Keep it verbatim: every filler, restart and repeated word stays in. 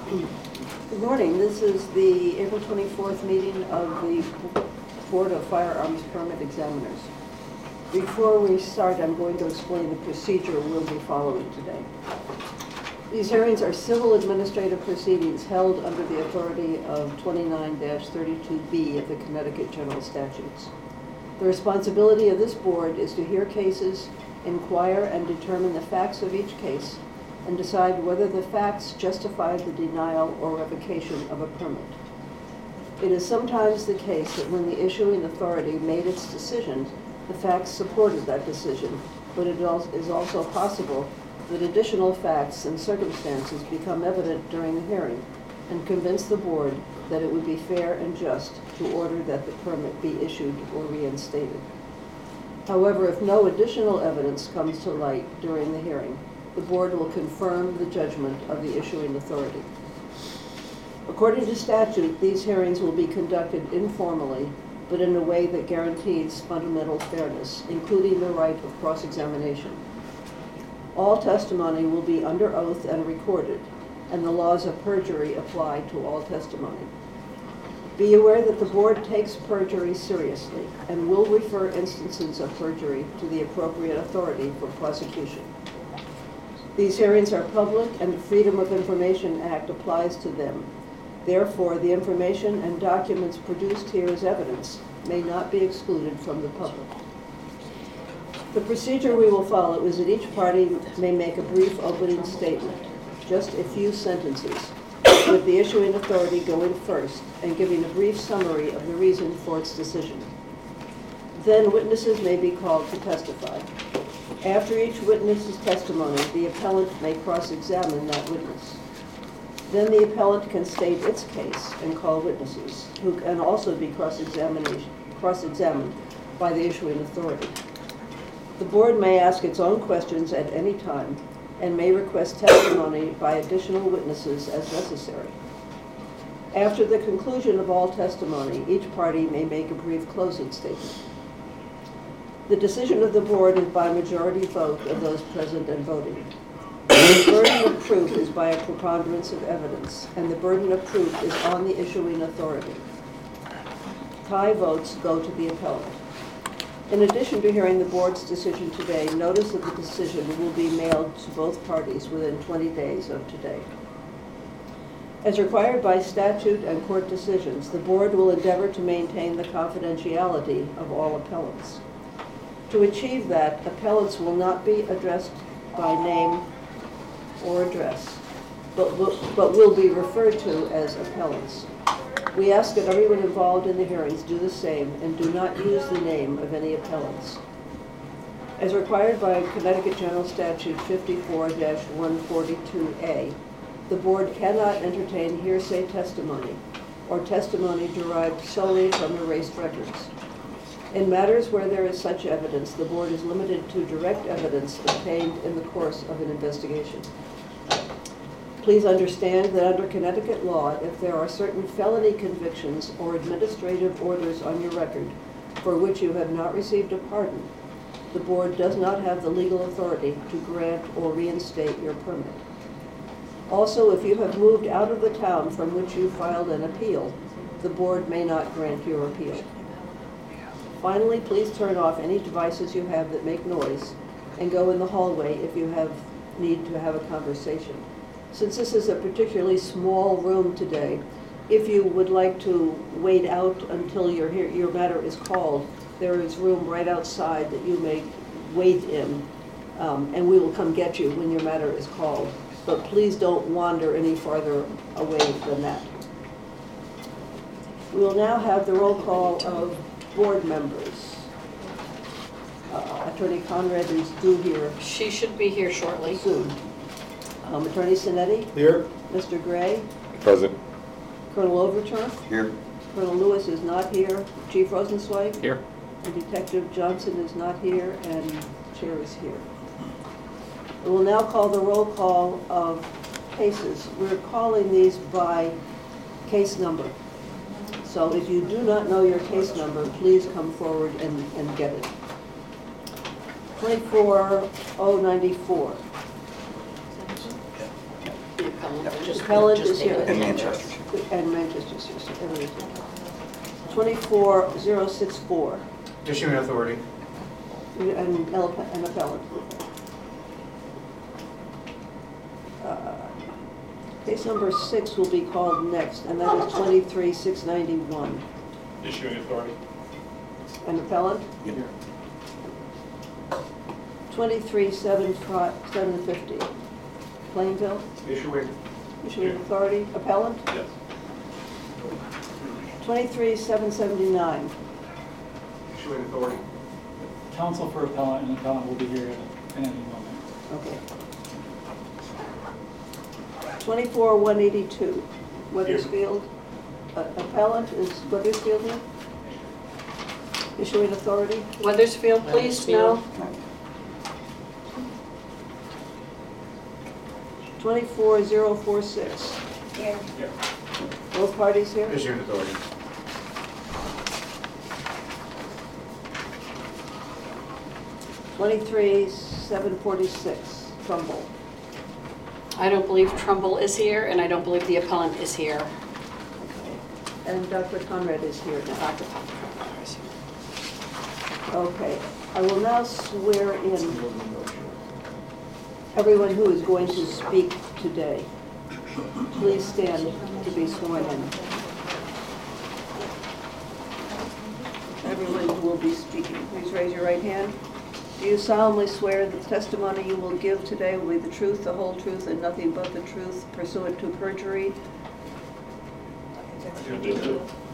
Good morning. This is the April twenty-fourth meeting of the Board of Firearms Permit Examiners. Before we start, I'm going to explain the procedure we'll be following today. These hearings are civil administrative proceedings held under the authority of twenty-nine thirty-two B of the Connecticut General Statutes. The responsibility of this board is to hear cases, inquire and determine the facts of each case, and decide whether the facts justify the denial or revocation of a permit. It is sometimes the case that when the issuing authority made its decision, the facts supported that decision, but it is also possible that additional facts and circumstances become evident during the hearing and convince the board that it would be fair and just to order that the permit be issued or reinstated. However, if no additional evidence comes to light during the hearing, the board will confirm the judgment of the issuing authority. According to statute, these hearings will be conducted informally, but in a way that guarantees fundamental fairness, including the right of cross-examination. All testimony will be under oath and recorded, and the laws of perjury apply to all testimony. Be aware that the board takes perjury seriously and will refer instances of perjury to the appropriate authority for prosecution. These hearings are public, and the Freedom of Information Act applies to them. Therefore, the information and documents produced here as evidence may not be excluded from the public. The procedure we will follow is that each party may make a brief opening statement, just a few sentences, with the issuing authority going first and giving a brief summary of the reason for its decision. Then witnesses may be called to testify. After each witness's testimony, the appellant may cross-examine that witness. Then the appellant can state its case and call witnesses, who can also be cross-examined cross-examined by the issuing authority. The board may ask its own questions at any time and may request testimony by additional witnesses as necessary. After the conclusion of all testimony, each party may make a brief closing statement. The decision of the board is by majority vote of those present and voting. The burden of proof is by a preponderance of evidence, and the burden of proof is on the issuing authority. Tie votes go to the appellant. In addition to hearing the board's decision today, notice of the decision will be mailed to both parties within twenty days of today. As required by statute and court decisions, the board will endeavor to maintain the confidentiality of all appellants. To achieve that, appellants will not be addressed by name or address, but will, but will be referred to as appellants. We ask that everyone involved in the hearings do the same and do not use the name of any appellants. As required by Connecticut General Statute fifty-four dash one forty-two A, the board cannot entertain hearsay testimony or testimony derived solely from erased records. In matters where there is such evidence, the board is limited to direct evidence obtained in the course of an investigation. Please understand that under Connecticut law, if there are certain felony convictions or administrative orders on your record for which you have not received a pardon, the board does not have the legal authority to grant or reinstate your permit. Also, if you have moved out of the town from which you filed an appeal, the board may not grant your appeal. Finally, please turn off any devices you have that make noise and go in the hallway if you have need to have a conversation. Since this is a particularly small room today, if you would like to wait out until your, your matter is called, there is room right outside that you may wait in, um, and we will come get you when your matter is called. But please don't wander any farther away than that. We will now have the roll call of board members. Uh, Attorney Conrad is due here. She should be here shortly. Soon. Um, Attorney Sinetti? Here. Mister Gray? Present. Colonel Overturf? Here. Colonel Lewis is not here. Chief Rosenzweig? Here. And Detective Johnson is not here, and Chair is here. We will now call the roll call of cases. We're calling these by case number. So if you do not know your case number, please come forward and, and get it. twenty-four oh ninety-four. appellant, just- Appellant just is name here. it. And Manchester's here. And Manchester's here, so everybody's here. twenty-four zero six four, Issuing authority. and ele- an appellant. Uh, Case number six will be called next, and that is twenty-three six ninety-one. Issuing authority. An appellant? Yep. twenty-three seven fifty. Plainville, Issuing. issuing authority, appellant? Yes. twenty-three seven seventy-nine. Issuing authority. Counsel for appellant and appellant will be here at any moment. Okay. twenty-four one eighty-two. Weathersfield, uh, appellant is Weathersfield here? Issuing authority? Weathersfield, please, no? twenty-four zero four six. Yeah. Both parties here? Issuing authority. twenty-three seven forty-six, Trumbull. I don't believe Trumbull is here, and I don't believe the appellant is here. And Doctor Conrad is here now. Doctor Trumbull is here. Okay, I will now swear in everyone who is going to speak today. Please stand to be sworn in. Everyone who will be speaking, please raise your right hand. Do you solemnly swear that the testimony you will give today will be the truth, the whole truth, and nothing but the truth pursuant to perjury? I do.